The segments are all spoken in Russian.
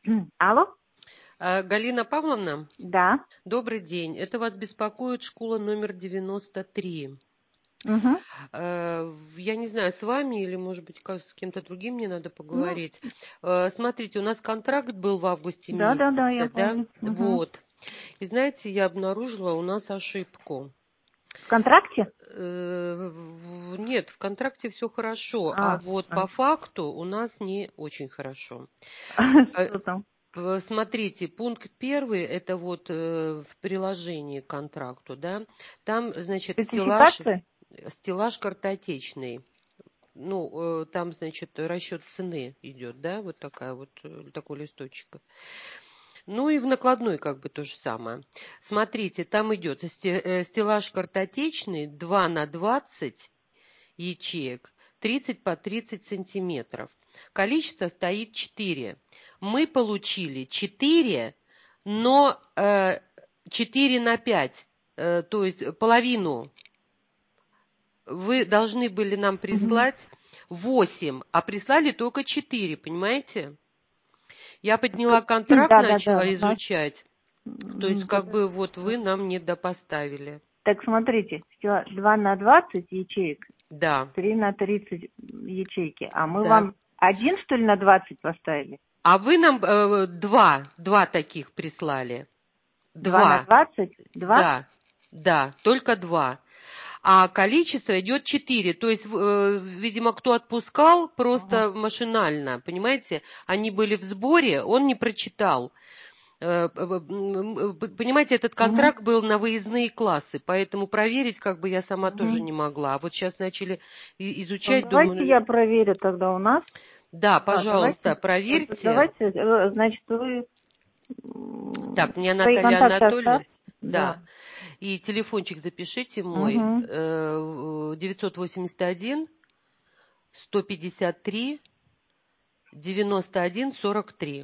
Алло? Галина Павловна, Да. добрый день. Это вас беспокоит школа номер 93. Угу. Я не знаю, с вами или, может быть, с кем-то другим мне надо Ну, поговорить. Смотрите, у нас контракт был в августе да, я месяце, да? помню. Угу. Вот. И знаете, я обнаружила у нас ошибку. В контракте? Нет, в контракте все хорошо, а вот по факту у нас не очень хорошо. Что там? Смотрите, пункт первый, это вот в приложении к контракту, да, там, значит, Спецификации? стеллаж картотечный. Ну, там, значит, расчет цены идет, да, вот такая вот, такой листочек. Ну и в накладной как бы то же самое. Смотрите, там идет стеллаж картотечный 2 на 20 ячеек, 30 по 30 сантиметров. Количество стоит 4. Мы получили 4, но 4 на 5, то есть половину. Вы должны были нам Угу. прислать 8, а прислали только 4, понимаете? Я подняла контракт, Да. начала У нас... изучать. То есть, как бы, вот вы нам не допоставили. Так, смотрите, 2 на 20 ячеек, Да, 3 на 30 ячейки. А мы да. вам один, что ли, на 20 поставили? А вы нам два таких прислали. 2 на 2. 20? 2? Да, только 2. А количество идет 4. То есть, видимо, кто отпускал, Ага. просто машинально, понимаете? Они были в сборе, он не прочитал. Понимаете, этот Угу. контракт был на выездные классы, поэтому проверить как бы я сама тоже Угу. не могла. А вот сейчас начали Ну, изучать, давайте думаю, я проверю тогда у нас. да, Да, пожалуйста, давайте. проверьте. Давайте, значит, вы Так, мне свои Наталья контакты Анатольевна, оставьте. да, Да. и телефончик запишите мой, Угу. 981 153 91 43.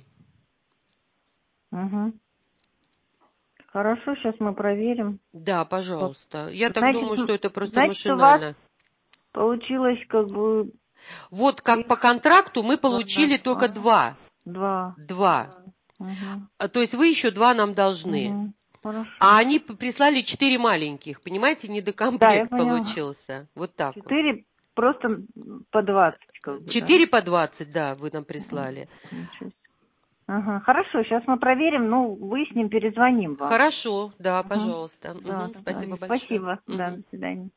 Угу. Хорошо, сейчас мы проверим. Да, Так. пожалуйста. Я так Значит, думаю, что это просто значит, у вас машинально. получилось как бы Вот как по цифра контракту мы 2 на получили только 2. 2. 2. 2. Угу. То есть вы еще 2 нам должны. Угу. А Хорошо. они прислали 4 маленьких. Понимаете, Да, я недокомплект поняла. получился. Вот так вот. 4 просто по 20, как бы, да? 4 по 20, да, вы нам Мгм. прислали. Ничего себе. Ага, хорошо, сейчас мы проверим, ну, выясним, перезвоним вам. Хорошо, да, Угу. пожалуйста. Да, Мгм, спасибо большое. спасибо, да, Мгм. до свидания.